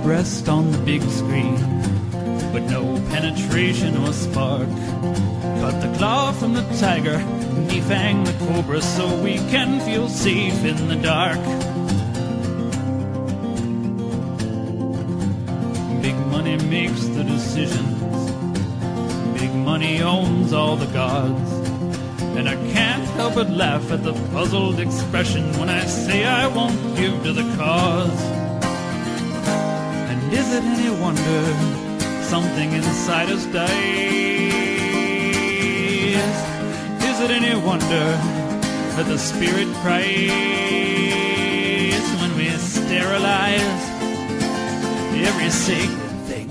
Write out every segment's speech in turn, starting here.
breast on the big screen, but no penetration or spark. Cut the claw from the tiger, defang the cobra, so we can feel safe in the dark. Big money makes the decisions. Big money owns all the gods. And I can't help but laugh at the puzzled expression when I say I won't give to the cause. And is it any wonder something inside us dies? Is it any wonder that the spirit cries when we sterilize every sacred thing?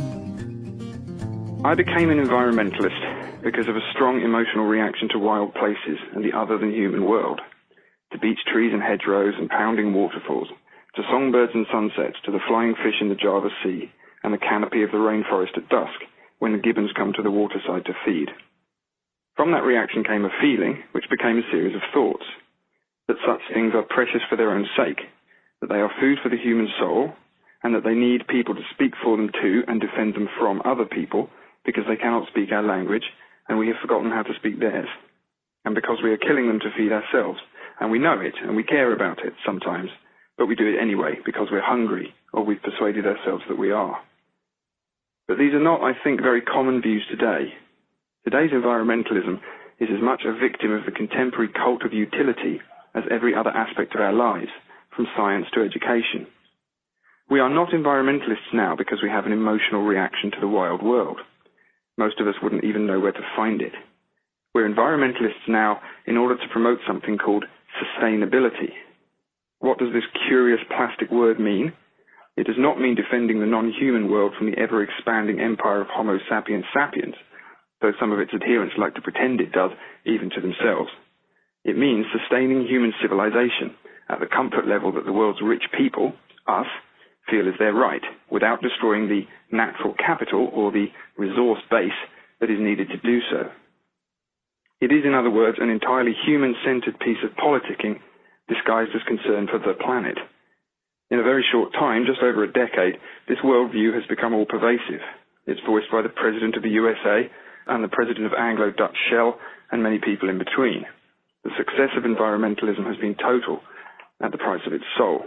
I became an environmentalist because of a strong emotional reaction to wild places and the other-than-human world, to beech trees and hedgerows and pounding waterfalls, to songbirds and sunsets, to the flying fish in the Java Sea and the canopy of the rainforest at dusk when the gibbons come to the waterside to feed. From that reaction came a feeling, which became a series of thoughts, that such things are precious for their own sake, that they are food for the human soul, and that they need people to speak for them to and defend them from other people, because they cannot speak our language, and we have forgotten how to speak theirs, and because we are killing them to feed ourselves, and we know it, and we care about it sometimes, but we do it anyway because we're hungry, or we've persuaded ourselves that we are. But these are not, I think, very common views today. Today's environmentalism is as much a victim of the contemporary cult of utility as every other aspect of our lives, from science to education. We are not environmentalists now because we have an emotional reaction to the wild world. Most of us wouldn't even know where to find it. We're environmentalists now in order to promote something called sustainability. What does this curious plastic word mean? It does not mean defending the non-human world from the ever-expanding empire of Homo sapiens sapiens, though some of its adherents like to pretend it does, even to themselves. It means sustaining human civilization at the comfort level that the world's rich people, us, feel is their right, without destroying the natural capital or the resource base that is needed to do so. It is, in other words, an entirely human-centered piece of politicking disguised as concern for the planet. In a very short time, just over a decade, this worldview has become all pervasive. It's voiced by the President of the USA and the President of Anglo-Dutch Shell and many people in between. The success of environmentalism has been total at the price of its soul.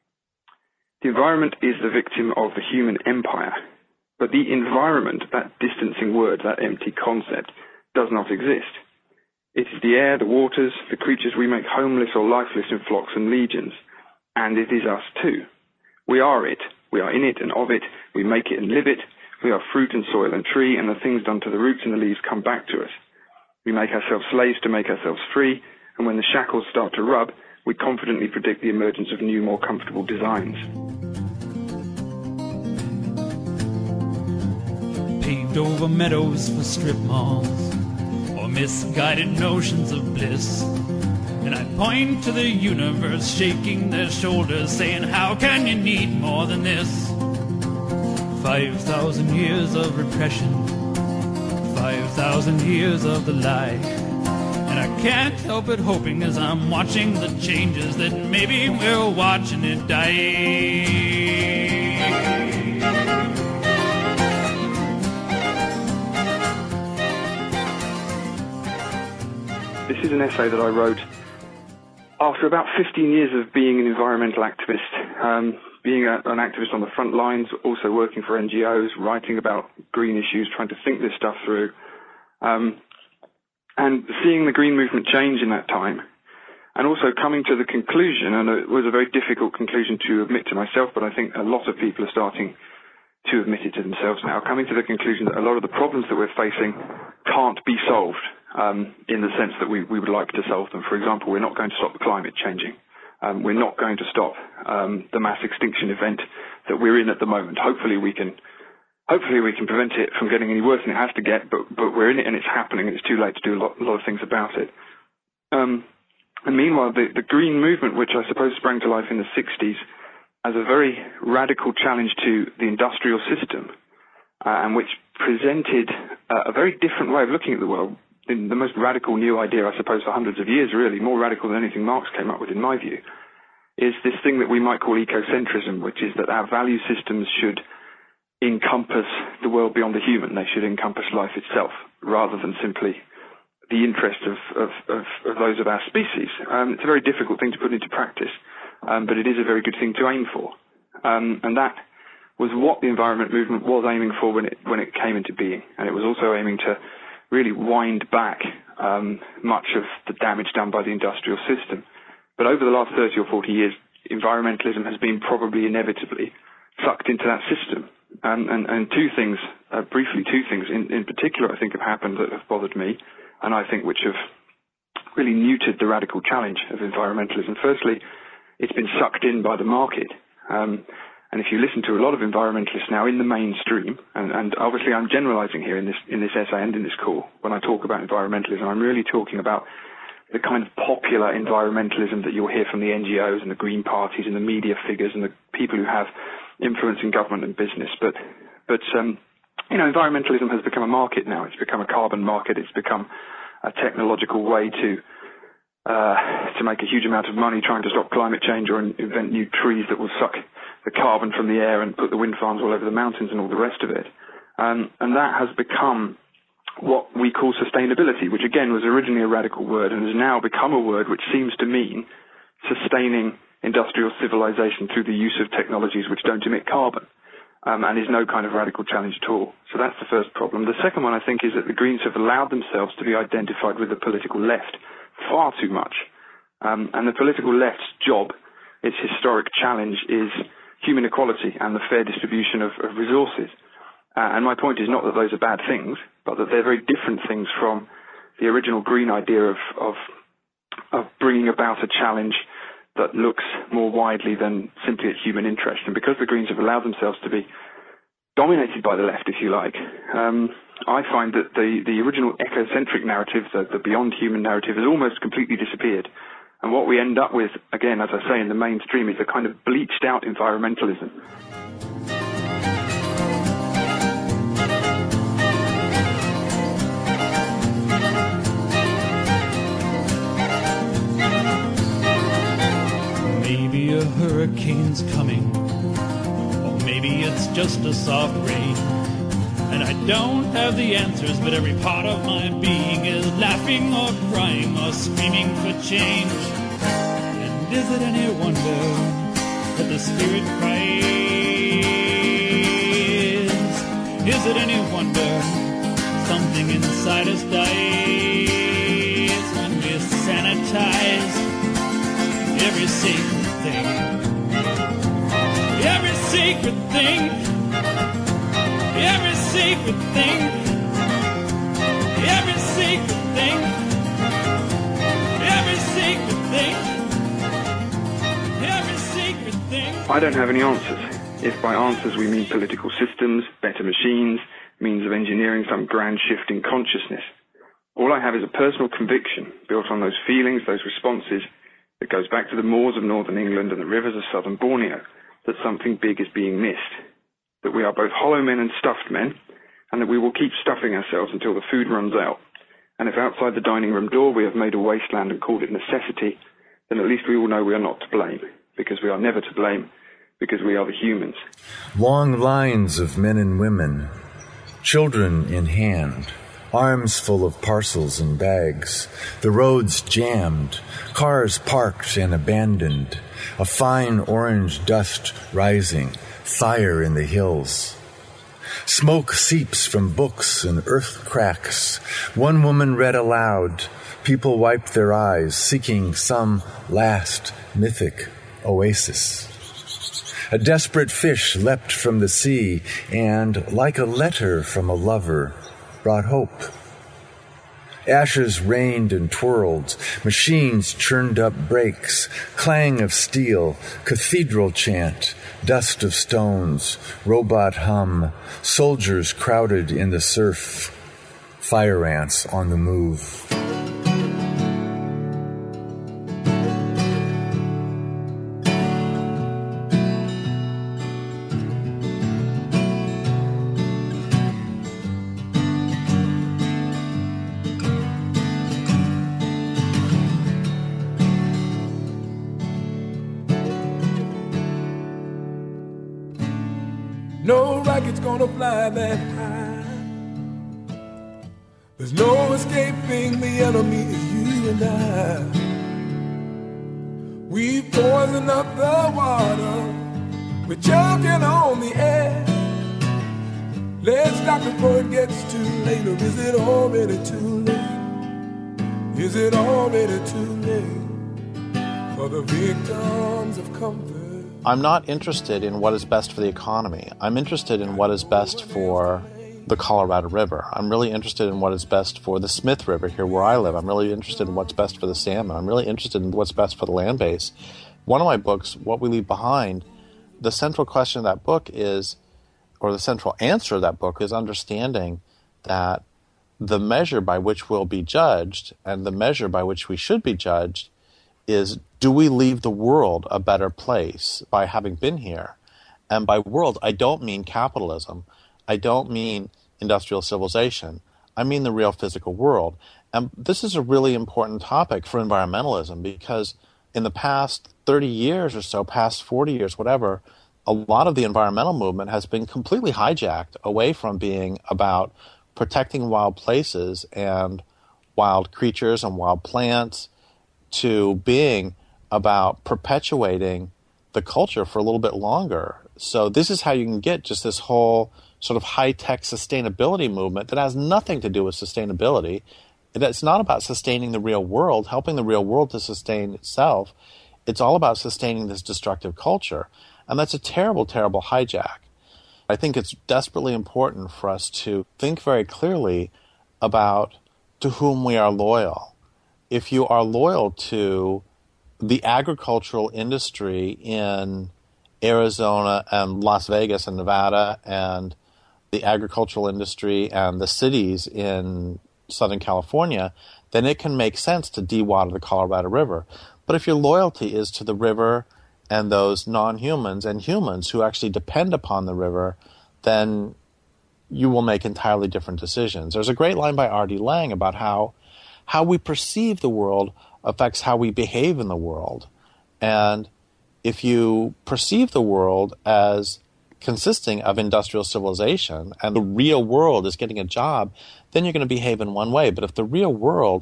The environment is the victim of the human empire, but the environment, that distancing word, that empty concept, does not exist. It is the air, the waters, the creatures we make homeless or lifeless in flocks and legions, and it is us too. We are it, we are in it and of it, we make it and live it, we are fruit and soil and tree, and the things done to the roots and the leaves come back to us. We make ourselves slaves to make ourselves free, and when the shackles start to rub, we confidently predict the emergence of new, more comfortable designs. Paved over meadows for strip malls, or misguided notions of bliss. And I point to the universe, shaking their shoulders, saying, how can you need more than this? 5,000 years of repression, 5,000 years of the lie. And I can't help but hoping as I'm watching the changes that maybe we're watching it die. This is an essay that I wrote after about 15 years of being an environmental activist, being an activist on the front lines, also working for NGOs, writing about green issues, trying to think this stuff through. And seeing the green movement change in that time, and also coming to the conclusion, and it was a very difficult conclusion to admit to myself, but I think a lot of people are starting to admit it to themselves now, coming to the conclusion that a lot of the problems that we're facing can't be solved in the sense that we would like to solve them. For example, we're not going to stop the climate changing. We're not going to stop the mass extinction event that we're in at the moment. Hopefully we can prevent it from getting any worse than it has to get, but we're in it and it's happening and it's too late to do a lot of things about it. And meanwhile, the green movement, which I suppose sprang to life in the 60s as a very radical challenge to the industrial system, and which presented a very different way of looking at the world, the most radical new idea, I suppose, for hundreds of years, really, more radical than anything Marx came up with, in my view. is this thing that we might call ecocentrism, which is that our value systems should encompass the world beyond the human. They should encompass life itself, rather than simply the interest of those of our species. It's a very difficult thing to put into practice, but it is a very good thing to aim for. And that was what the environment movement was aiming for when it came into being. And it was also aiming to really wind back much of the damage done by the industrial system. But over the last 30 or 40 years, environmentalism has been probably inevitably sucked into that system. And two things in particular, I think, have happened that have bothered me, and I think which have really neutered the radical challenge of environmentalism. Firstly, it's been sucked in by the market. And if you listen to a lot of environmentalists now in the mainstream, and obviously I'm generalizing here in this essay and in this call, when I talk about environmentalism, I'm really talking about the kind of popular environmentalism that you'll hear from the NGOs and the Green parties and the media figures and the people who have influence in government and business. But environmentalism has become a market now. It's become a carbon market. It's become a technological way to make a huge amount of money trying to stop climate change or invent new trees that will suck the carbon from the air and put the wind farms all over the mountains and all the rest of it. And that has become what we call sustainability, which again was originally a radical word and has now become a word which seems to mean sustaining industrial civilization through the use of technologies which don't emit carbon, and is no kind of radical challenge at all. So that's the first problem. The second one, I think, is that the Greens have allowed themselves to be identified with the political left far too much. And the political left's job, its historic challenge, is human equality and the fair distribution of resources. And my point is not that those are bad things, but that they're very different things from the original Green idea of bringing about a challenge that looks more widely than simply at human interest. And because the Greens have allowed themselves to be dominated by the left, if you like, I find that the original ecocentric narrative, the beyond human narrative, has almost completely disappeared. And what we end up with, again, as I say, in the mainstream, is a kind of bleached out environmentalism. Maybe a hurricane's coming, or maybe it's just a soft rain. And I don't have the answers, but every part of my being is laughing or crying or screaming for change. And is it any wonder that the spirit cries? Is it any wonder something inside us dies when we sanitize every sacred thing? Every sacred thing. Every sacred thing, every sacred thing, every sacred thing, every sacred thing. I don't have any answers. If by answers we mean political systems, better machines, means of engineering some grand shift in consciousness. All I have is a personal conviction built on those feelings, those responses, that goes back to the moors of northern England and the rivers of southern Borneo, that something big is being missed. That we are both hollow men and stuffed men, and that we will keep stuffing ourselves until the food runs out. And if outside the dining room door we have made a wasteland and called it necessity, then at least we all know we are not to blame, because we are never to blame, because we are the humans. Long lines of men and women, children in hand, arms full of parcels and bags, the roads jammed, cars parked and abandoned, a fine orange dust rising, fire in the hills. Smoke seeps from books and earth cracks. One woman read aloud. People wiped their eyes, seeking some last mythic oasis. A desperate fish leapt from the sea and, like a letter from a lover, brought hope. Ashes rained and twirled, machines churned up brakes, clang of steel, cathedral chant, dust of stones, robot hum, soldiers crowded in the surf, fire ants on the move. like it's gonna fly that high. There's no escaping the enemy, is you and I. We poison up the water, we're choking on the air. Let's stop before it gets too late, or is it already too late? Is it already too late for the victims of comfort? I'm not interested in what is best for the economy. I'm interested in what is best for the Colorado River. I'm really interested in what is best for the Smith River here where I live. I'm really interested in what's best for the salmon. I'm really interested in what's best for the land base. One of my books, What We Leave Behind, the central question of that book is, or the central answer of that book is understanding that the measure by which we'll be judged and the measure by which we should be judged is, do we leave the world a better place by having been here? And by world, I don't mean capitalism. I don't mean industrial civilization. I mean the real physical world. And this is a really important topic for environmentalism because in the past 30 years or so, past 40 years, whatever, a lot of the environmental movement has been completely hijacked away from being about protecting wild places and wild creatures and wild plants to being about perpetuating the culture for a little bit longer. So this is how you can get just this whole sort of high-tech sustainability movement that has nothing to do with sustainability. It's not about sustaining the real world, helping the real world to sustain itself. It's all about sustaining this destructive culture. And that's a terrible, terrible hijack. I think it's desperately important for us to think very clearly about to whom we are loyal. If you are loyal to the agricultural industry in Arizona and Las Vegas and Nevada and the agricultural industry and the cities in Southern California, then it can make sense to dewater the Colorado River. But if your loyalty is to the river and those non-humans and humans who actually depend upon the river, then you will make entirely different decisions. There's a great line by R.D. Laing about how we perceive the world affects how we behave in the world. And if you perceive the world as consisting of industrial civilization and the real world is getting a job, then you're going to behave in one way. But if the real world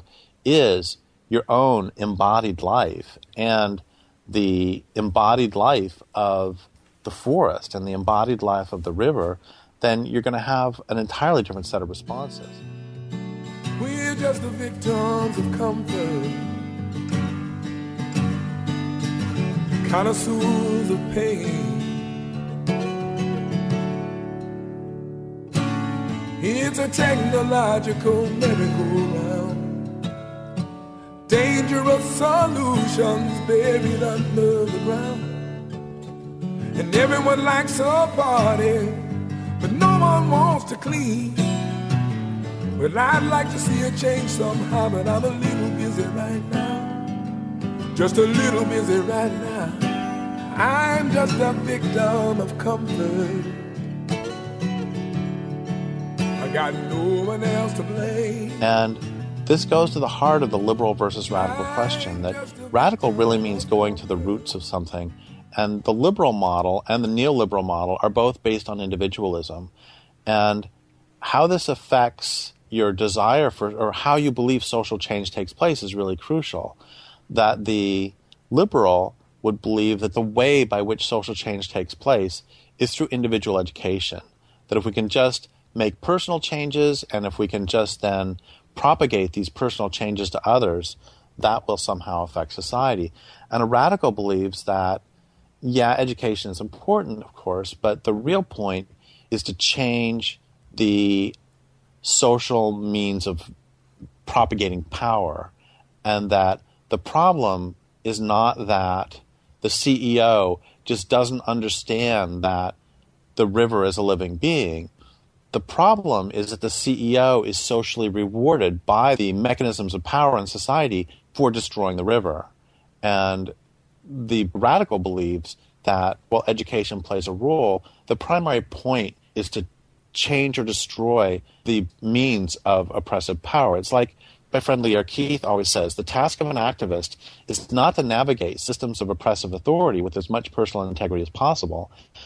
is your own embodied life and the embodied life of the forest and the embodied life of the river, then you're going to have an entirely different set of responses. We're just the victims of comfort, connoisseurs of pain. It's a technological merry-go-round, dangerous solutions buried under the ground. And everyone likes a party, but no one wants to clean. Well, I'd like to see a change somehow, but I'm a little busy right now. Just a little busy right now. I'm just a victim of comfort. I got no one else to blame. And this goes to the heart of the liberal versus radical question, that radical really means going to the roots of something. And the liberal model and the neoliberal model are both based on individualism. And how this affects your desire for, or how you believe social change takes place is really crucial. That the liberal would believe that the way by which social change takes place is through individual education. That if we can just make personal changes and if we can just then propagate these personal changes to others, that will somehow affect society. And a radical believes that, yeah, education is important, of course, but the real point is to change the social means of propagating power, and that the problem is not that the CEO just doesn't understand that the river is a living being. The problem is that the CEO is socially rewarded by the mechanisms of power in society for destroying the river. And the radical believes that, while education plays a role, the primary point is to change or destroy the means of oppressive power. It's like my friend Lear Keith always says, the task of an activist is not to navigate systems of oppressive authority with as much personal integrity as possible.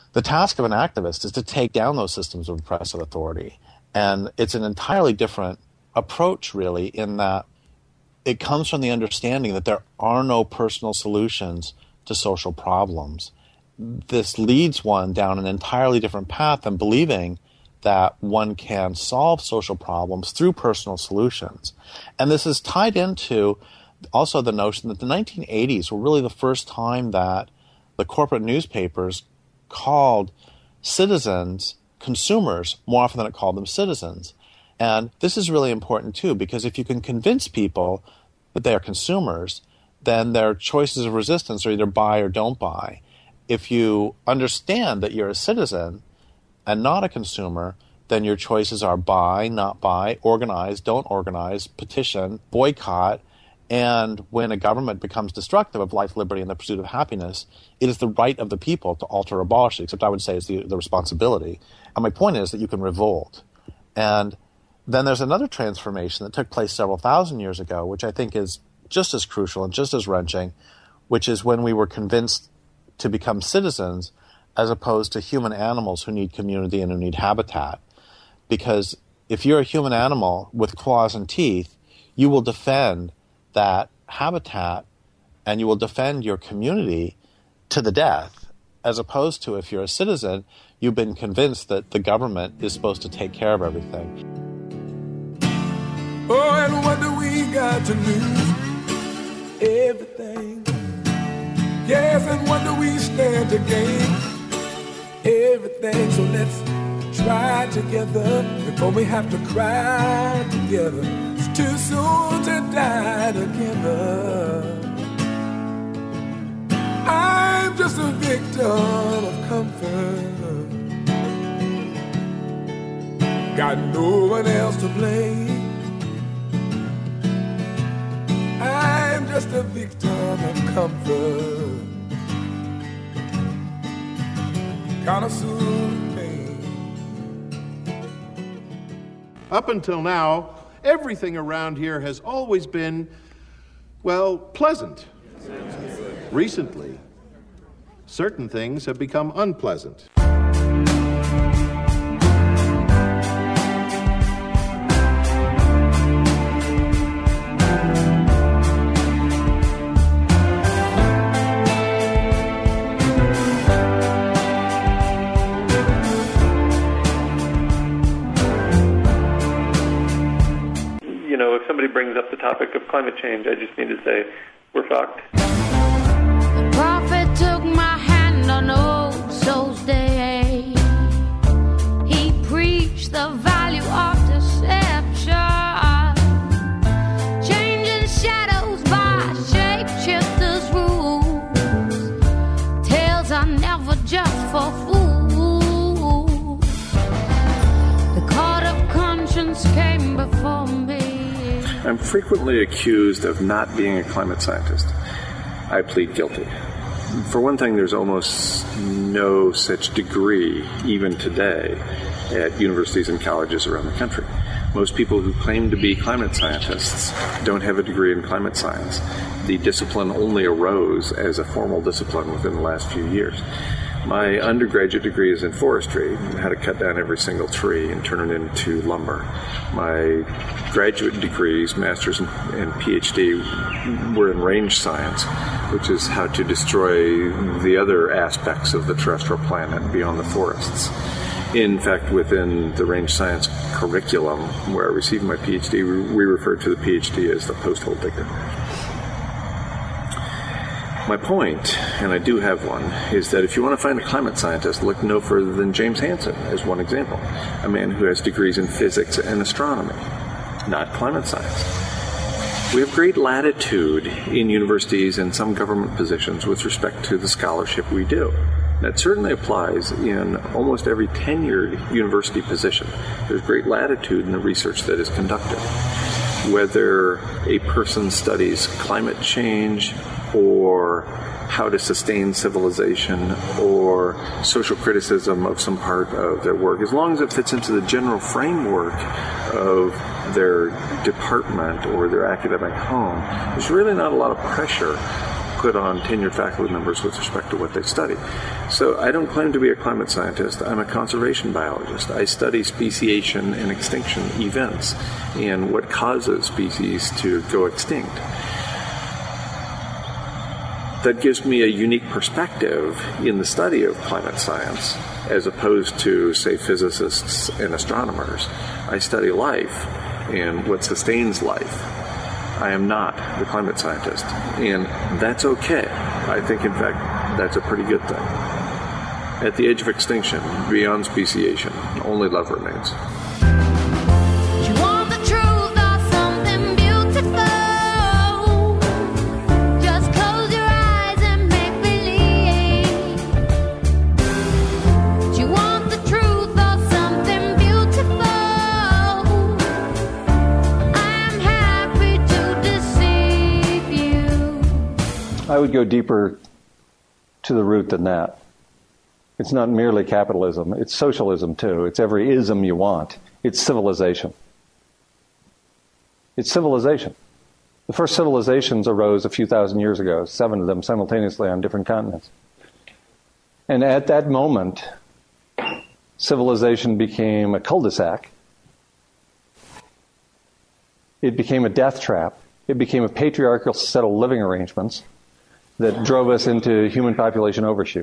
The task of an activist is to take down those systems of oppressive authority. And it's an entirely different approach, really, in that it comes from the understanding that there are no personal solutions to social problems. This leads one down an entirely different path than believing that one can solve social problems through personal solutions. And this is tied into also the notion that the 1980s were really the first time that the corporate newspapers called citizens consumers more often than it called them citizens. And this is really important too, because if you can convince people that they are consumers, then their choices of resistance are either buy or don't buy. If you understand that you're a citizen and not a consumer, then your choices are buy, not buy, organize, don't organize, petition, boycott. And when a government becomes destructive of life, liberty, and the pursuit of happiness, it is the right of the people to alter or abolish it, except I would say it's the responsibility. And my point is that you can revolt. And then there's another transformation that took place several thousand years ago, which I think is just as crucial and just as wrenching, which is when we were convinced to become citizens as opposed to human animals who need community and who need habitat. Because if you're a human animal with claws and teeth, you will defend that habitat and you will defend your community to the death, as opposed to if you're a citizen, you've been convinced that the government is supposed to take care of everything. Oh, and what do we got to lose? Everything. Yes, and what do we stand to gain? Everything. So let's try together before we have to cry together. It's too soon to die together. I'm just a victim of comfort. Got no one else to blame. I'm just a victim of comfort. Kinda soon pain. Up until now, everything around here has always been, well, pleasant. Recently, certain things have become unpleasant. If somebody brings up the topic of climate change, I just need to say, we're fucked. The prophet took my hand on Old Souls Day. He preached the value of deception, changing shadows by shapeshifters' rules. Tales are never just for fools. The court of conscience came before me. I'm frequently accused of not being a climate scientist. I plead guilty. For one thing, there's almost no such degree, even today, at universities and colleges around the country. Most people who claim to be climate scientists don't have a degree in climate science. The discipline only arose as a formal discipline within the last few years. My undergraduate degree is in forestry, how to cut down every single tree and turn it into lumber. My graduate degrees, master's and PhD, were in range science, which is how to destroy the other aspects of the terrestrial planet beyond the forests. In fact, within the range science curriculum where I received my PhD, we refer to the PhD as the post-hole digger. My point, and I do have one, is that if you want to find a climate scientist, look no further than James Hansen as one example, a man who has degrees in physics and astronomy, not climate science. We have great latitude in universities and some government positions with respect to the scholarship we do. That certainly applies in almost every tenured university position. There's great latitude in the research that is conducted. Whether a person studies climate change or how to sustain civilization or social criticism of some part of their work, as long as it fits into the general framework of their department or their academic home, there's really not a lot of pressure put on tenured faculty members with respect to what they study. So I don't claim to be a climate scientist. I'm a conservation biologist. I study speciation and extinction events and what causes species to go extinct. That gives me a unique perspective in the study of climate science as opposed to, say, physicists and astronomers. I study life and what sustains life. I am not the climate scientist, and that's okay. I think, in fact, that's a pretty good thing. At the edge of extinction, beyond speciation, only love remains. I would go deeper to the root than that. It's not merely capitalism. It's socialism, too. It's every ism you want. It's civilization. It's civilization. The first civilizations arose a few thousand years ago, 7 of them simultaneously on different continents. And at that moment, civilization became a cul-de-sac. It became a death trap. It became a patriarchal set of living arrangements that drove us into human population overshoot.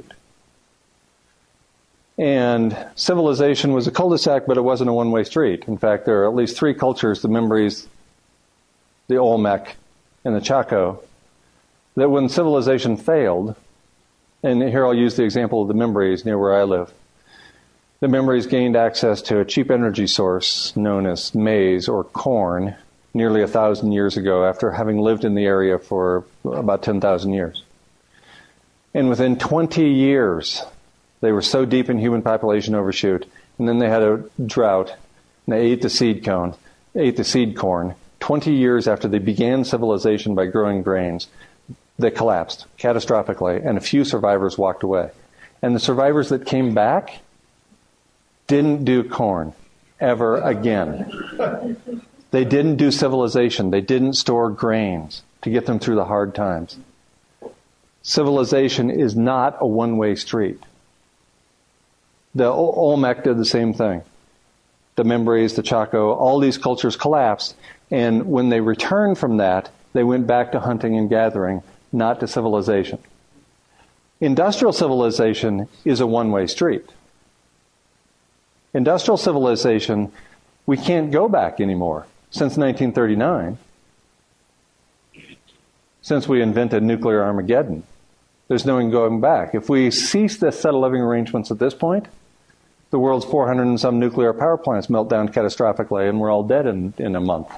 And civilization was a cul-de-sac, but it wasn't a one-way street. In fact, there are at least 3 cultures, the Mimbres, the Olmec, and the Chaco, that when civilization failed, and here I'll use the example of the Mimbres near where I live. The Mimbres gained access to a cheap energy source known as maize or corn nearly 1,000 years ago after having lived in the area for about 10,000 years. And within 20 years, they were so deep in human population overshoot, and then they had a drought, and they ate the seed corn. 20 years after they began civilization by growing grains, they collapsed catastrophically, and a few survivors walked away. And the survivors that came back didn't do corn ever again. They didn't do civilization. They didn't store grains to get them through the hard times. Civilization is not a one-way street. The Olmec did the same thing. The Mimbres, the Chaco, all these cultures collapsed, and when they returned from that, they went back to hunting and gathering, not to civilization. Industrial civilization is a one-way street. Industrial civilization, we can't go back anymore. Since 1939, since we invented nuclear Armageddon, there's no going back. If we cease this set of living arrangements at this point, the world's 400 and some nuclear power plants melt down catastrophically, and we're all dead in a month.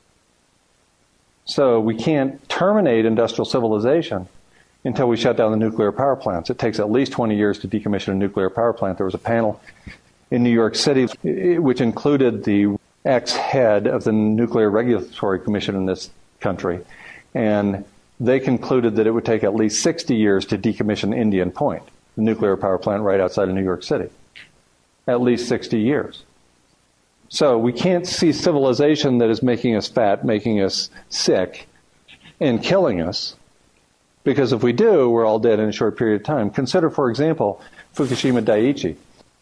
So we can't terminate industrial civilization until we shut down the nuclear power plants. It takes at least 20 years to decommission a nuclear power plant. There was a panel in New York City which included the ex-head of the Nuclear Regulatory Commission in this country, and they concluded that it would take at least 60 years to decommission Indian Point, the nuclear power plant right outside of New York City. At least 60 years. So we can't see civilization that is making us fat, making us sick, and killing us, because if we do, we're all dead in a short period of time. Consider, for example, Fukushima Daiichi.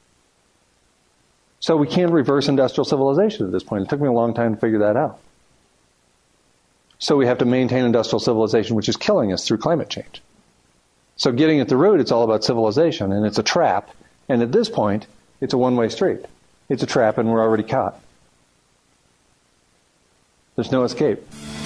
So we can't reverse industrial civilization at this point. It took me a long time to figure that out. So we have to maintain industrial civilization, which is killing us through climate change. So getting at the root, it's all about civilization, and it's a trap. And at this point, it's a one-way street. It's a trap, and we're already caught. There's no escape.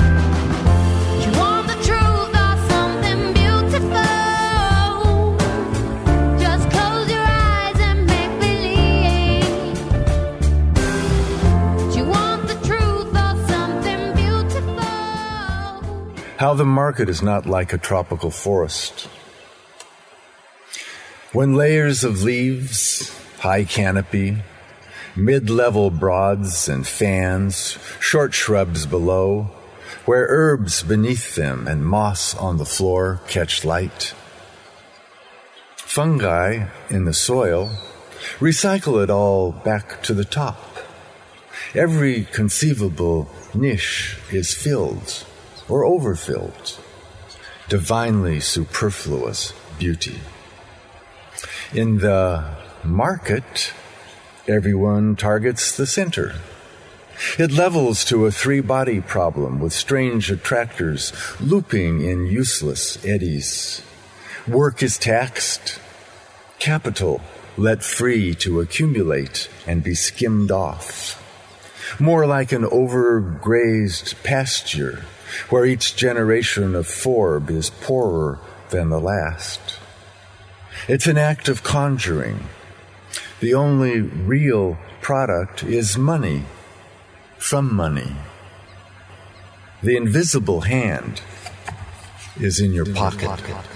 How the market is not like a tropical forest. When layers of leaves, high canopy, mid-level broads and fans, short shrubs below, where herbs beneath them and moss on the floor catch light. Fungi in the soil recycle it all back to the top. Every conceivable niche is filled or overfilled. divinely superfluous beauty. In the market, everyone targets the center. It levels to a three-body problem with strange attractors looping in useless eddies. Work is taxed, capital let free to accumulate and be skimmed off. More like an overgrazed pasture where each generation of forb is poorer than the last. It's an act of conjuring. The only real product is money from money. The invisible hand is in your pocket.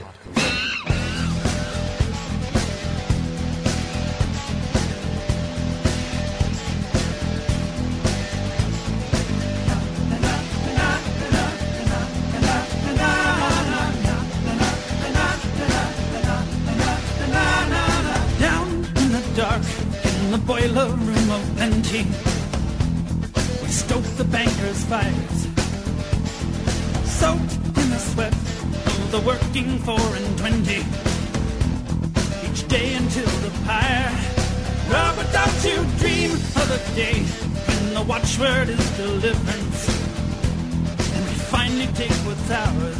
Boiler room of plenty, we stoke the bankers' fires, soaked in the sweat of the working 4 and 20. Each day until the pyre, oh, but don't you dream of the day when the watchword is deliverance, and we finally take what's ours.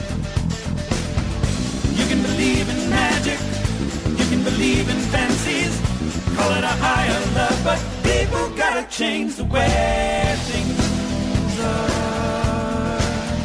You can believe in magic, you can believe in fancies, call it a higher love, but people gotta change the way things are.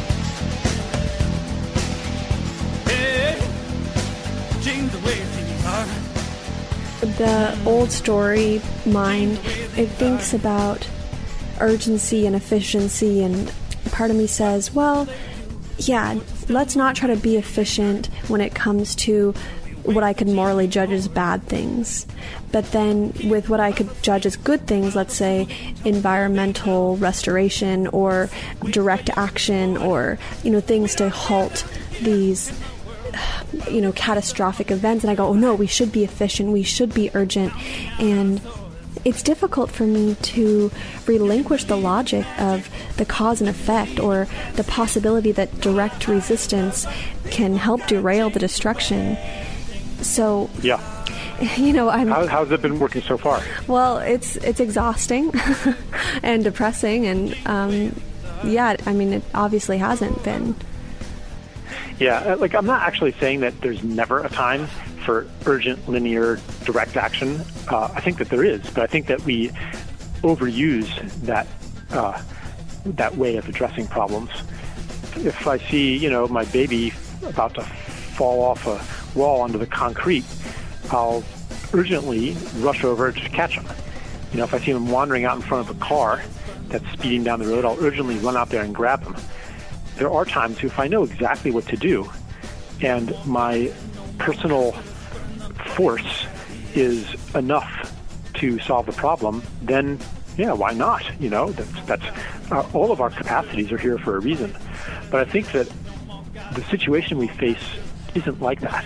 Hey, change the way things are. The old story mind, it thinks about urgency and efficiency, and part of me says, well, yeah, let's not try to be efficient when it comes to what I could morally judge as bad things. But then with what I could judge as good things, let's say environmental restoration or direct action or, things to halt these, catastrophic events. And I go, oh no, we should be efficient, we should be urgent. And it's difficult for me to relinquish the logic of the cause and effect or the possibility that direct resistance can help derail the destruction. So, yeah. How's it been working so far? Well, it's exhausting and depressing, and it obviously hasn't been. Yeah, I'm not actually saying that there's never a time for urgent, linear, direct action. I think that there is, but I think that we overuse that way of addressing problems. If I see, my baby about to fall off a wall onto the concrete, I'll urgently rush over to catch him. If I see him wandering out in front of a car that's speeding down the road, I'll urgently run out there and grab him. There are times if I know exactly what to do and my personal force is enough to solve the problem, then yeah, why not? That's all of our capacities are here for a reason. But I think that the situation we face isn't like that.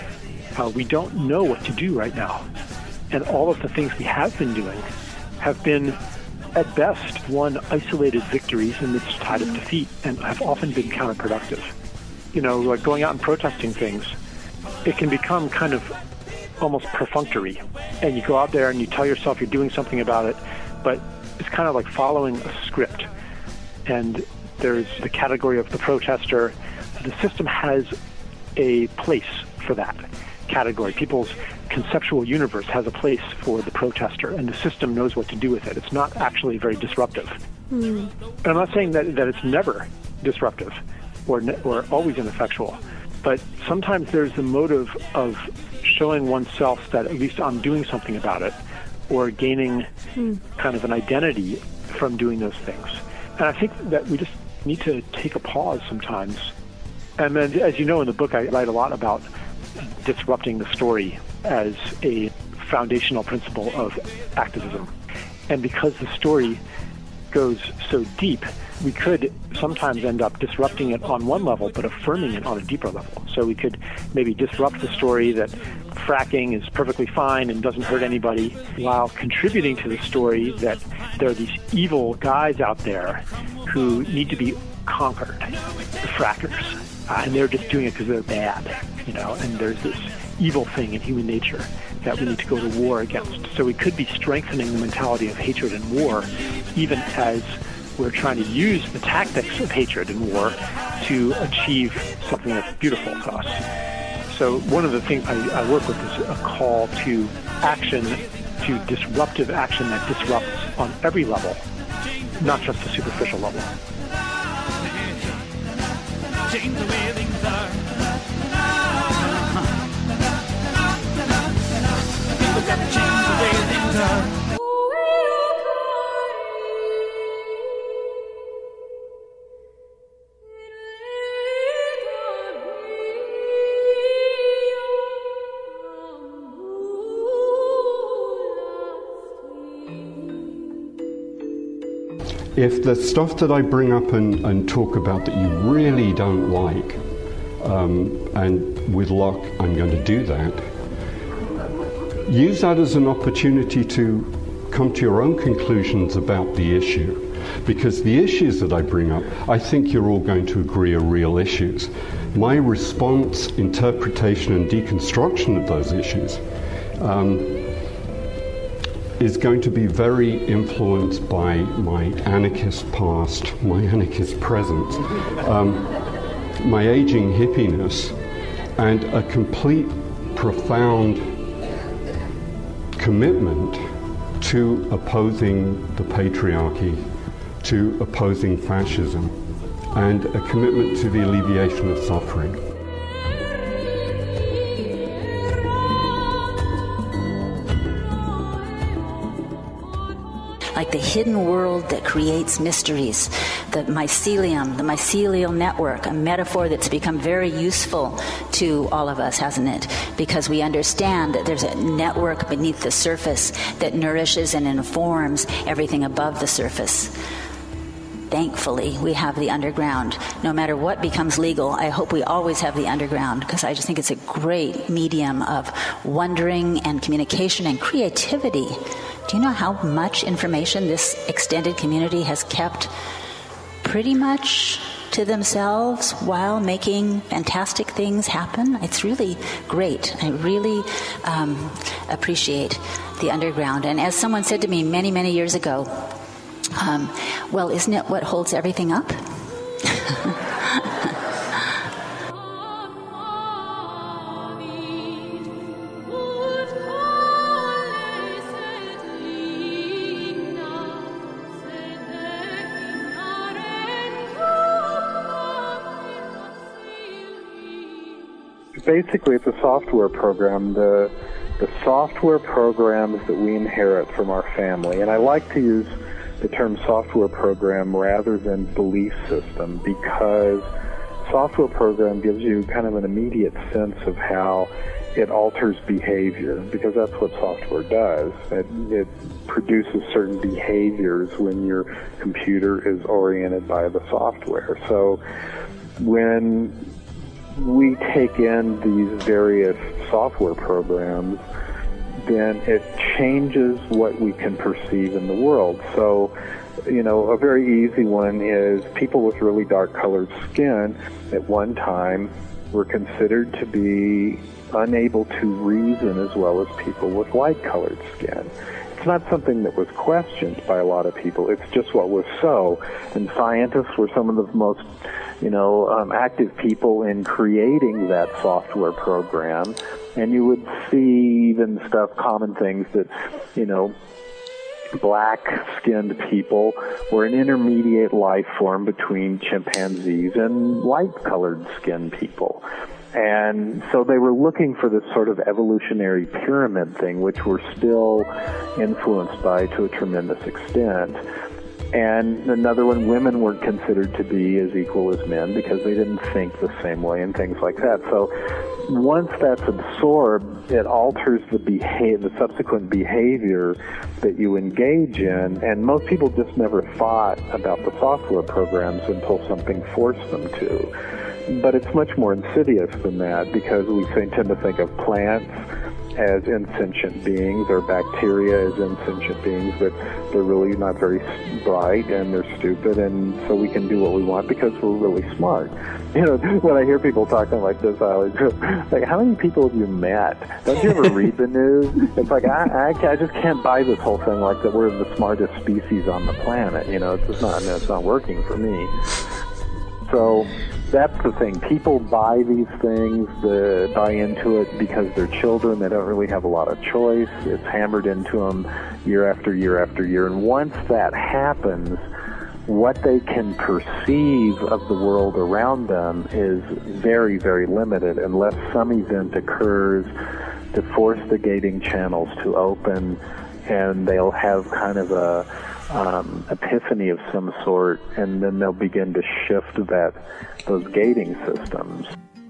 We don't know what to do right now. And all of the things we have been doing have been, at best, one isolated victories in this tide of defeat and have often been counterproductive. Like going out and protesting things, it can become kind of almost perfunctory. And you go out there and you tell yourself you're doing something about it, but it's kind of like following a script. And there's the category of the protester. The system has a place for that category. People's conceptual universe has a place for the protester, and the system knows what to do with it. It's not actually very disruptive. And I'm not saying that it's never disruptive or always ineffectual, but sometimes there's the motive of showing oneself that at least I'm doing something about it, or gaining kind of an identity from doing those things. And I think that we just need to take a pause sometimes. And then, as you know, in the book, I write a lot about disrupting the story as a foundational principle of activism. And because the story goes so deep, we could sometimes end up disrupting it on one level, but affirming it on a deeper level. So we could maybe disrupt the story that fracking is perfectly fine and doesn't hurt anybody, while contributing to the story that there are these evil guys out there who need to be conquered, the frackers. and they're just doing it because they're bad, and there's this evil thing in human nature that we need to go to war against. So we could be strengthening the mentality of hatred and war, even as we're trying to use the tactics of hatred and war to achieve something that's beautiful to us. So one of the things I work with is a call to action, to disruptive action that disrupts on every level, not just the superficial level. Change the way things are. We've got to change the way things are. If the stuff that I bring up and talk about that you really don't like, and with luck I'm going to do that, use that as an opportunity to come to your own conclusions about the issue. Because the issues that I bring up, I think you're all going to agree are real issues. My response, interpretation and deconstruction of those issues is going to be very influenced by my anarchist past, my anarchist present, my aging hippiness, and a complete, profound commitment to opposing the patriarchy, to opposing fascism, and a commitment to the alleviation of suffering. Like the hidden world that creates mysteries, the mycelial network, a metaphor that's become very useful to all of us, hasn't it? Because we understand that there's a network beneath the surface that nourishes and informs everything above the surface. Thankfully, we have the underground. No matter what becomes legal, I hope we always have the underground, because I just think it's a great medium of wondering and communication and creativity. Do you know how much information this extended community has kept pretty much to themselves while making fantastic things happen? It's really great. I really appreciate the underground. And as someone said to me many, many years ago, well, isn't it what holds everything up? Basically, it's a software program. The software programs that we inherit from our family, and I like to use the term software program rather than belief system, because software program gives you kind of an immediate sense of how it alters behavior, because that's what software does. It produces certain behaviors when your computer is oriented by the software. So when we take in these various software programs, then it changes what we can perceive in the world. So, a very easy one is people with really dark colored skin at one time were considered to be unable to reason as well as people with light colored skin. It's not something that was questioned by a lot of people. It's just what was so. And scientists were some of the most active people in creating that software program. And you would see even common things that, black-skinned people were an intermediate life form between chimpanzees and light-colored skinned people. And so they were looking for this sort of evolutionary pyramid thing, which we're still influenced by to a tremendous extent. And another one, women weren't considered to be as equal as men because they didn't think the same way and things like that. So once that's absorbed, it alters the subsequent behavior that you engage in. And most people just never thought about the software programs until something forced them to. But it's much more insidious than that, because we tend to think of plants as insentient beings, or bacteria as insentient beings, but they're really not very bright and they're stupid, and so we can do what we want because we're really smart. when I hear people talking like this, I always go, like, how many people have you met? Don't you ever read the news? It's like, I just can't buy this whole thing like that we're the smartest species on the planet. It's just not, it's not working for me. So that's the thing. People buy these things, buy into it because they're children. They don't really have a lot of choice. It's hammered into them year after year after year. And once that happens, what they can perceive of the world around them is very, very limited unless some event occurs to force the gating channels to open, and they'll have kind of a epiphany of some sort, and then they'll begin to shift those gating systems.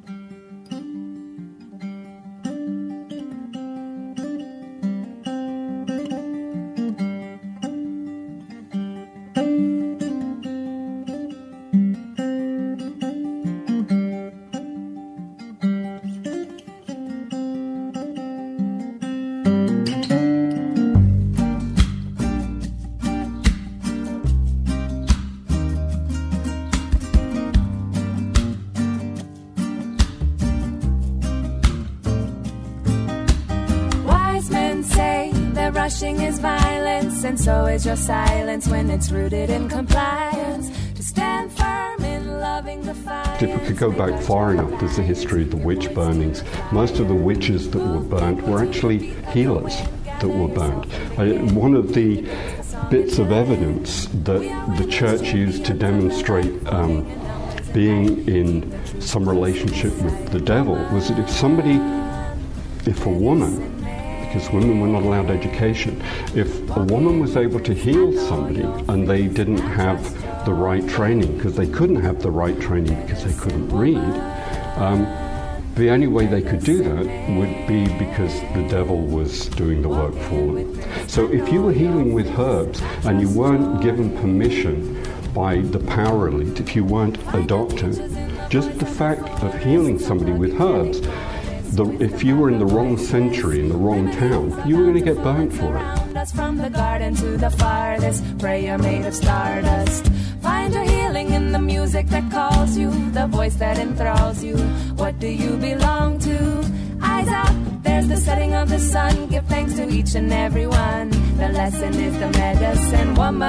Is violence, and so is your silence when it's rooted in compliance. To stand firm in loving the fire. If we could go back far enough, there's a history of the witch burnings. Most of the witches that were burnt were actually healers that were burnt. One of the bits of evidence that the church used to demonstrate being in some relationship with the devil was that if a woman, because women were not allowed education, if a woman was able to heal somebody and they didn't have the right training, because they couldn't have the right training because they couldn't read, the only way they could do that would be because the devil was doing the work for them. So if you were healing with herbs and you weren't given permission by the power elite, if you weren't a doctor, just the fact of healing somebody with herbs, if you were in the wrong century, in the wrong town, you were going to get burnt for it. From the garden to the farthest, prayer made of stardust. Find your healing in the music that calls you, the voice that enthralls you. What do you belong to? Eyes out, there's the setting of the sun. Give thanks to each and every one. The lesson is the medicine woman,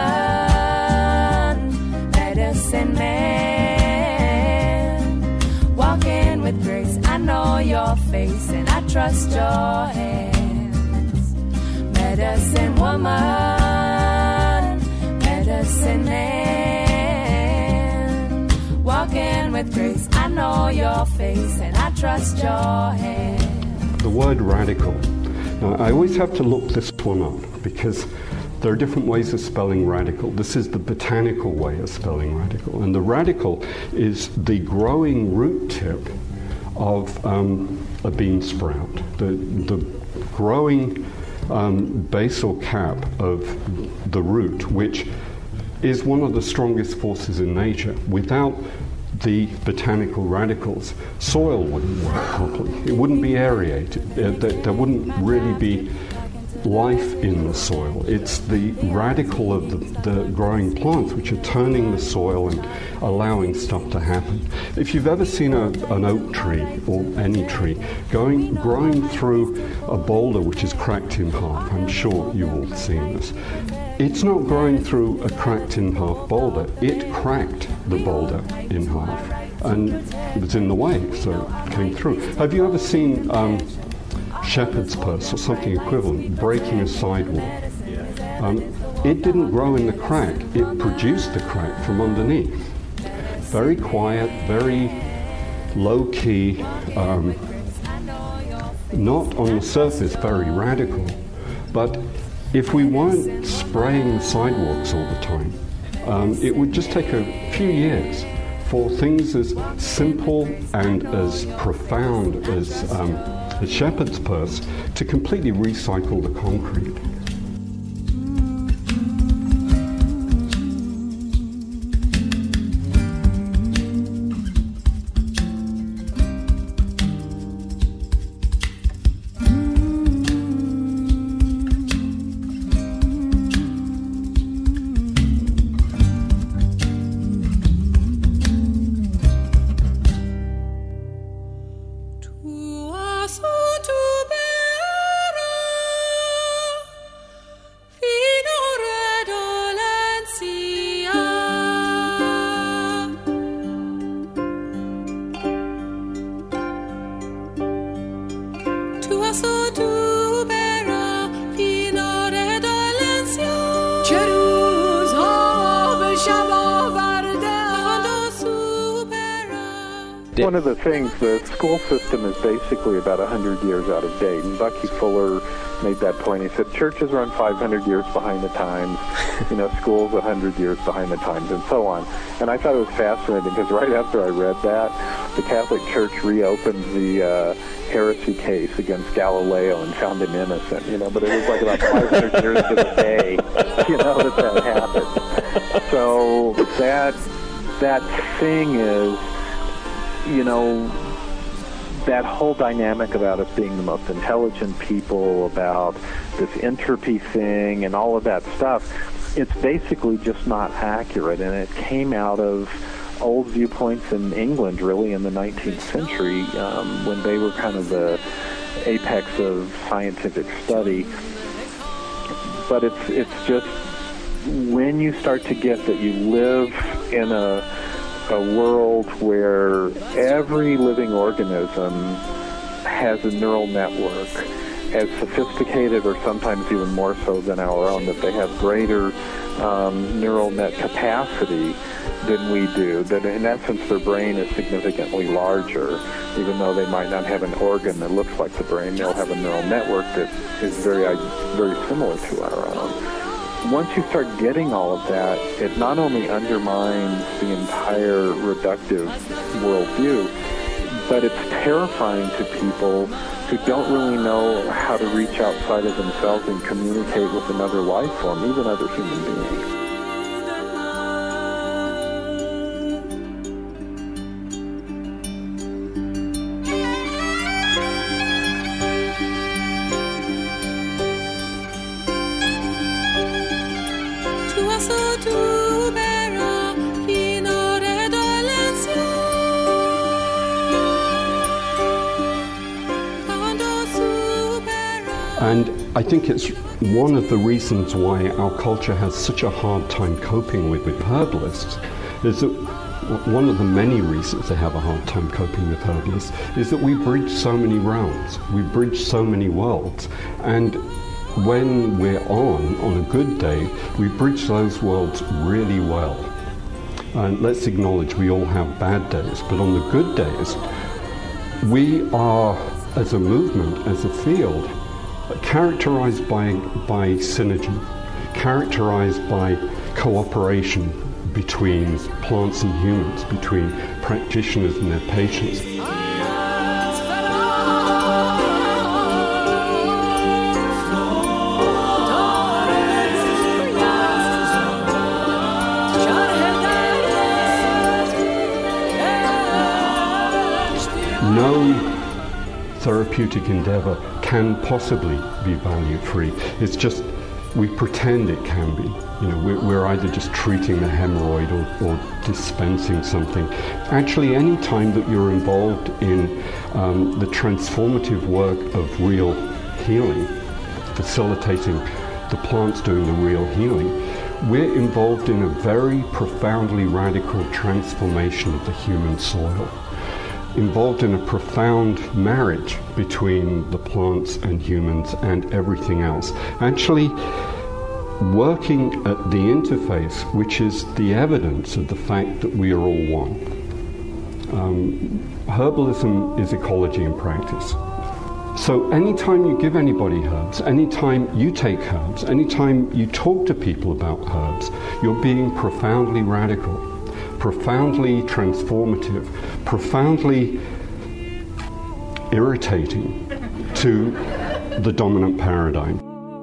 medicine man. Walking with grace, I know your face and I trust your hands. Medicine woman, medicine man. Walking with grace, I know your face and I trust your hands. The word radical. Now, I always have to look this one up because there are different ways of spelling radical. This is the botanical way of spelling radical. And the radical is the growing root tip of a bean sprout. The growing basal cap of the root, which is one of the strongest forces in nature. Without the botanical radicals, soil wouldn't work properly. It wouldn't be aerated. There wouldn't really be life in the soil. It's the radical of the growing plants which are turning the soil and allowing stuff to happen. If you've ever seen an oak tree or any tree growing through a boulder which is cracked in half, I'm sure you've all seen this. It's not growing through a cracked in half boulder. It cracked the boulder in half and it was in the way, so it came through. Have you ever seen shepherd's purse or something equivalent breaking a sidewalk? It didn't grow in the crack, it produced the crack from underneath. Very quiet, very low key, not on the surface very radical, but if we weren't spraying the sidewalks all the time, it would just take a few years for things as simple and as profound as the shepherd's purse to completely recycle the concrete. One of the things, the school system is basically about 100 years out of date, and Bucky Fuller made that point. He said churches run 500 years behind the times, schools 100 years behind the times, and so on. And I thought it was fascinating because right after I read that, the Catholic Church reopened the heresy case against Galileo and found him innocent, but it was like about 500 years to the day, that happened. So that thing is, that whole dynamic about us being the most intelligent people, about this entropy thing and all of that stuff, it's basically just not accurate. And it came out of old viewpoints in England, really, in the 19th century, when they were kind of the apex of scientific study. But it's just when you start to get that you live in a world where every living organism has a neural network as sophisticated or sometimes even more so than our own, that they have greater neural net capacity than we do, that in essence their brain is significantly larger. Even though they might not have an organ that looks like the brain, they'll have a neural network that is very, very similar to our own. Once you start getting all of that, it not only undermines the entire reductive worldview, but it's terrifying to people who don't really know how to reach outside of themselves and communicate with another life form, even other human beings. And I think it's one of the reasons why our culture has such a hard time coping with herbalists, is that one of the many reasons they have a hard time coping with herbalists is that we bridge so many realms, we bridge so many worlds, and when we're on a good day, we bridge those worlds really well. And let's acknowledge we all have bad days, but on the good days, we are, as a movement, as a field, characterized by synergy, characterized by cooperation between plants and humans, between practitioners and their patients. No therapeutic endeavor can possibly be value-free. It's just we pretend it can be. We're either just treating the hemorrhoid or dispensing something. Actually, any time that you're involved in the transformative work of real healing, facilitating the plants doing the real healing, we're involved in a very profoundly radical transformation of the human soil, involved in a profound marriage between the plants and humans and everything else. Actually, working at the interface, which is the evidence of the fact that we are all one. Herbalism is ecology in practice. So anytime you give anybody herbs, anytime you take herbs, anytime you talk to people about herbs, you're being profoundly radical, profoundly transformative, profoundly irritating to the dominant paradigm.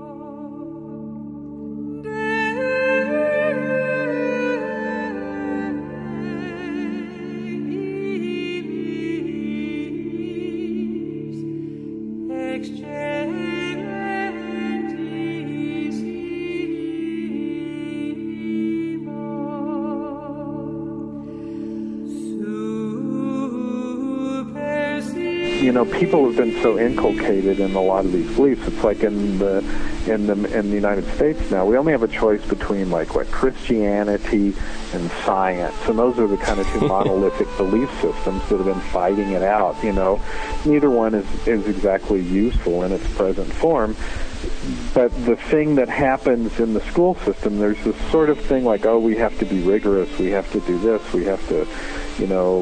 People have been so inculcated in a lot of these beliefs. It's like in the United States now, we only have a choice between Christianity and science, and those are the kind of two monolithic belief systems that have been fighting it out. Neither one is exactly useful in its present form. But the thing that happens in the school system, there's this sort of thing like, we have to be rigorous, we have to do this, we have to,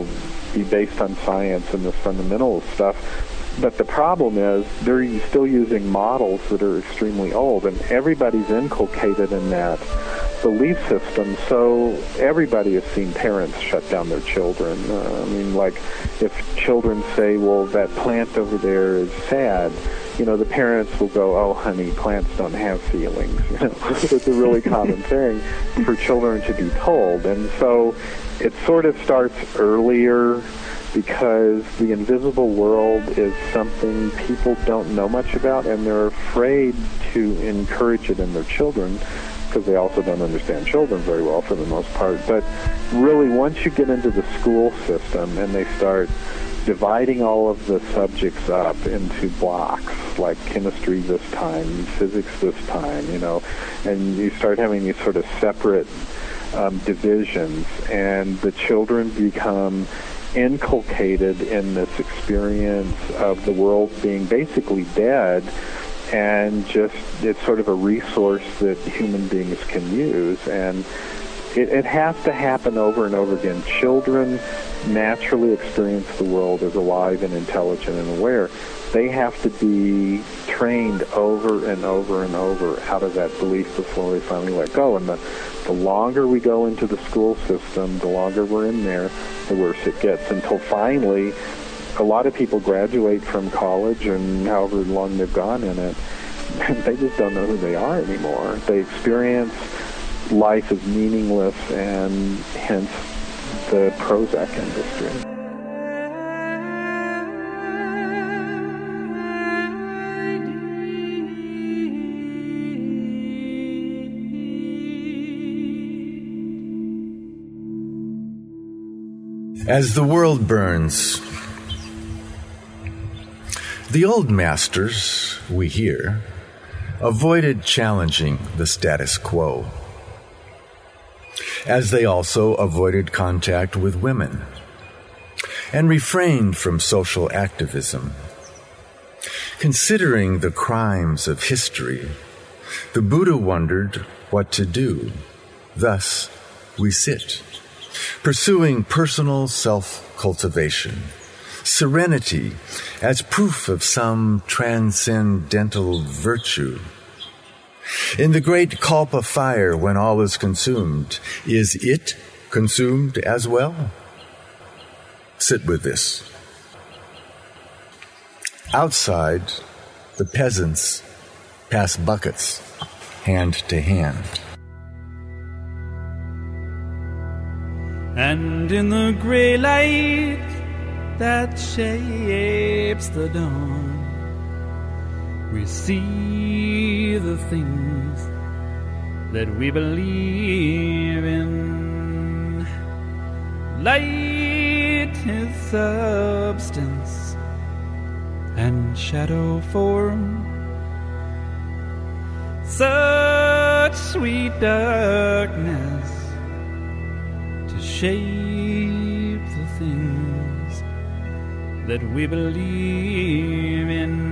be based on science and the fundamental stuff. But the problem is they're still using models that are extremely old, and everybody's inculcated in that belief system. So everybody has seen parents shut down their children. I mean, like if children say, well, that plant over there is sad, you know, the parents will go, oh, honey, plants don't have feelings. You know, it's a really common thing for children to be told. And so it sort of starts earlier, because the invisible world is something people don't know much about, and they're afraid to encourage it in their children because they also don't understand children very well for the most part. But really, once you get into the school system and they start dividing all of the subjects up into blocks, like chemistry this time, physics this time, you know, and you start having these sort of separate divisions, and the children become inculcated in this experience of the world being basically dead, and just it's sort of a resource that human beings can use. And it has to happen over and over again. Children naturally experience the world as alive and intelligent and aware. They have to be trained over and over and over out of that belief before they finally let go. And the longer we go into the school system, the longer we're in there, the worse it gets, until finally a lot of people graduate from college, and however long they've gone in it, they just don't know who they are anymore. They experience life as meaningless, and hence the Prozac industry. As the world burns, the old masters, we hear, avoided challenging the status quo, as they also avoided contact with women and refrained from social activism. Considering the crimes of history, the Buddha wondered what to do. Thus, we sit, pursuing personal self-cultivation, serenity as proof of some transcendental virtue. In the great Kalpa fire, when all is consumed, is it consumed as well? Sit with this. Outside, the peasants pass buckets hand to hand. And in the gray light that shapes the dawn, we see the things that we believe in. Light is substance and shadow form, such sweet darkness to shape the things that we believe in.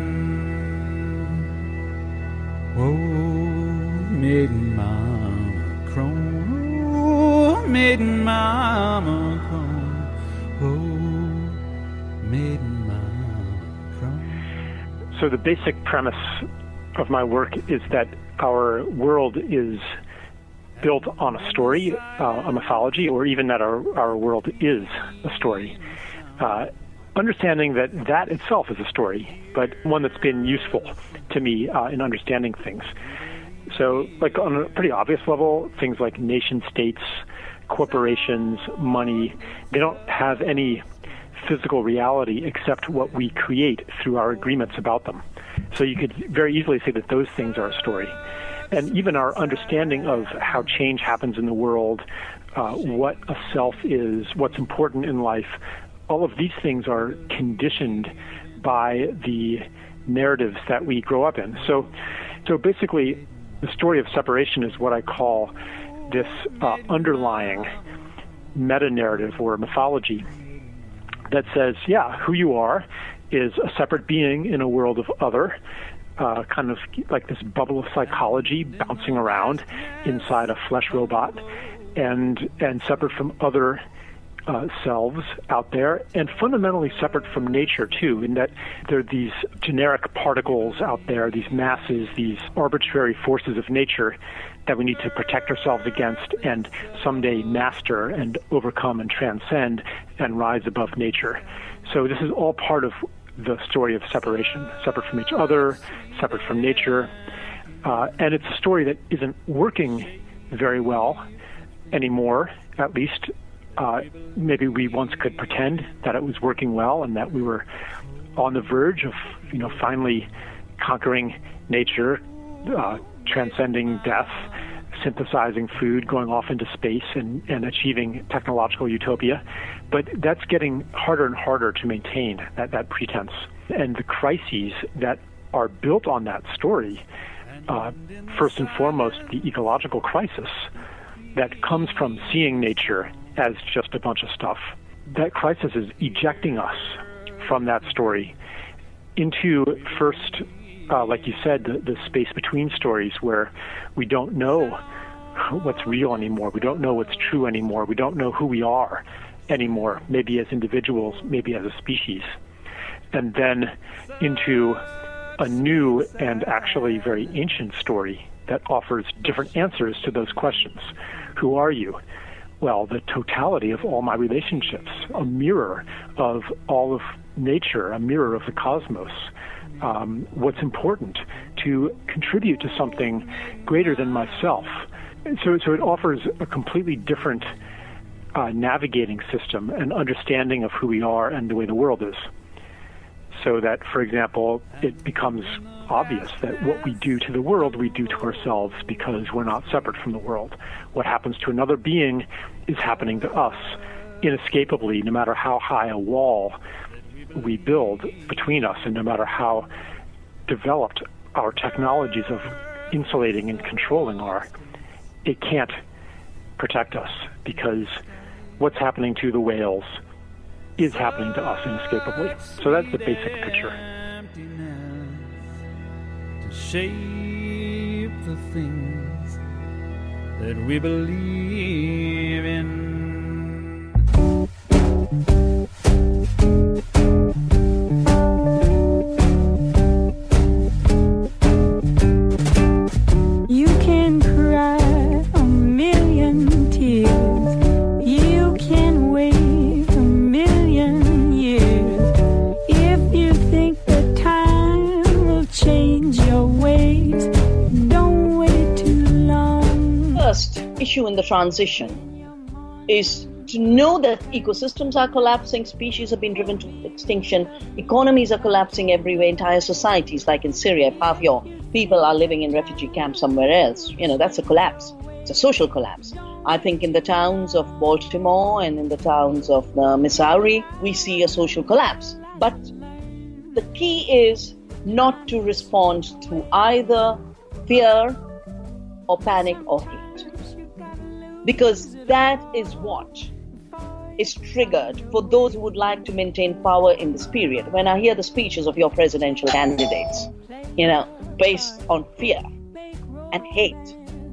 Oh, maiden mama crone, oh, maiden mama crone, oh, maiden mama crone. So the basic premise of my work is that our world is built on a story, a mythology, or even that our world is a story. Understanding that itself is a story, but one that's been useful to me in understanding things. So, like on a pretty obvious level, things like nation states, corporations, money, they don't have any physical reality except what we create through our agreements about them. So you could very easily say that those things are a story. And even our understanding of how change happens in the world, what a self is, what's important in life, all of these things are conditioned by the narratives that we grow up in. So basically, the story of separation is what I call this underlying meta-narrative or mythology that says, yeah, who you are is a separate being in a world of other, kind of like this bubble of psychology bouncing around inside a flesh robot, and separate from other selves out there, and fundamentally separate from nature too, in that there are these generic particles out there, these masses, these arbitrary forces of nature that we need to protect ourselves against and someday master and overcome and transcend and rise above nature. So this is all part of the story of separation, separate from each other, separate from nature. And it's a story that isn't working very well anymore, at least. Maybe we once could pretend that it was working well and that we were on the verge of, finally conquering nature, transcending death, synthesizing food, going off into space and achieving technological utopia. But that's getting harder and harder to maintain, that pretense. And the crises that are built on that story, first and foremost, the ecological crisis that comes from seeing nature as just a bunch of stuff. That crisis is ejecting us from that story into first, like you said, the space between stories where we don't know what's real anymore. We don't know what's true anymore. We don't know who we are anymore, maybe as individuals, maybe as a species. And then into a new and actually very ancient story that offers different answers to those questions. Who are you? Well, the totality of all my relationships, a mirror of all of nature, a mirror of the cosmos. What's important to contribute to something greater than myself. So it offers a completely different navigating system and understanding of who we are and the way the world is. So that, for example, it becomes obvious that what we do to the world, we do to ourselves because we're not separate from the world. What happens to another being is happening to us inescapably, no matter how high a wall we build between us and no matter how developed our technologies of insulating and controlling are. It can't protect us because what's happening to the whales is happening to us inescapably. So that's the basic picture. To shape the things that we believe in. You can cry a million tears. You can wait a million years. If you think that time will change your ways, don't wait too long. First issue in the transition is to know that ecosystems are collapsing, species have been driven to extinction, economies are collapsing everywhere, entire societies, like in Syria, half your people are living in refugee camps somewhere else. That's a collapse. It's a social collapse. I think in the towns of Baltimore and in the towns of Missouri, we see a social collapse. But the key is not to respond to either fear or panic or hate. Because that is what is triggered for those who would like to maintain power in this period. When I hear the speeches of your presidential candidates, based on fear and hate,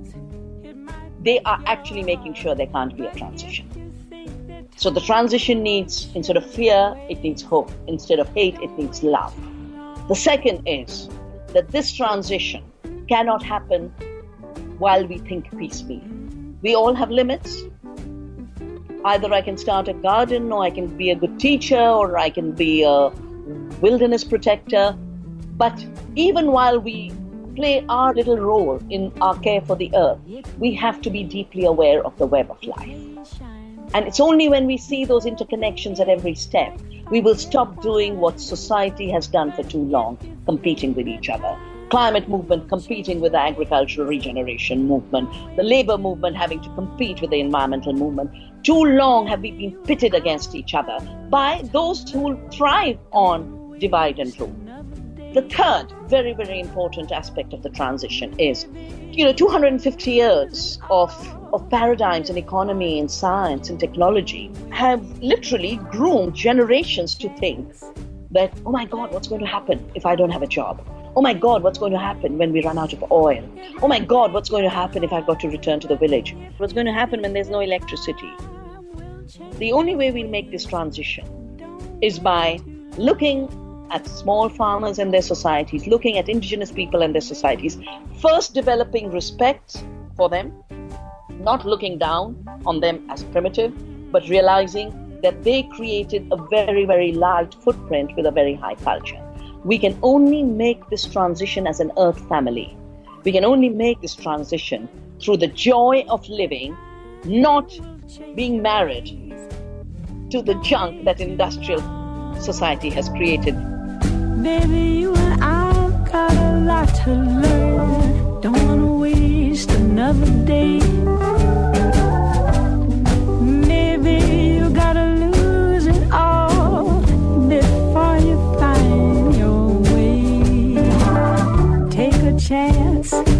they are actually making sure there can't be a transition. So the transition needs, instead of fear, it needs hope. Instead of hate, it needs love. The second is that this transition cannot happen while we think peace be. We all have limits. Either I can start a garden, or I can be a good teacher, or I can be a wilderness protector. But even while we play our little role in our care for the earth, we have to be deeply aware of the web of life. And it's only when we see those interconnections at every step, we will stop doing what society has done for too long, competing with each other. Climate movement competing with the agricultural regeneration movement, the labor movement having to compete with the environmental movement. Too long have we been pitted against each other by those who thrive on divide and rule. The third very, very important aspect of the transition is, 250 years of paradigms in economy, in science, in technology have literally groomed generations to think that, oh my God, what's going to happen if I don't have a job? Oh my God, what's going to happen when we run out of oil? Oh my God, what's going to happen if I've got to return to the village? What's going to happen when there's no electricity? the only way we'll make this transition is by looking at small farmers and their societies, looking at indigenous people and their societies, first developing respect for them, not looking down on them as primitive, but realizing that they created a very, very large footprint with a very high culture. We can only make this transition as an earth family. We can only make this transition through the joy of living, not being married to the junk that industrial society has created. Baby, you and I've got a lot to learn. Don't want to waste another day. Maybe you gotta lose it all before you find your way. Take a chance.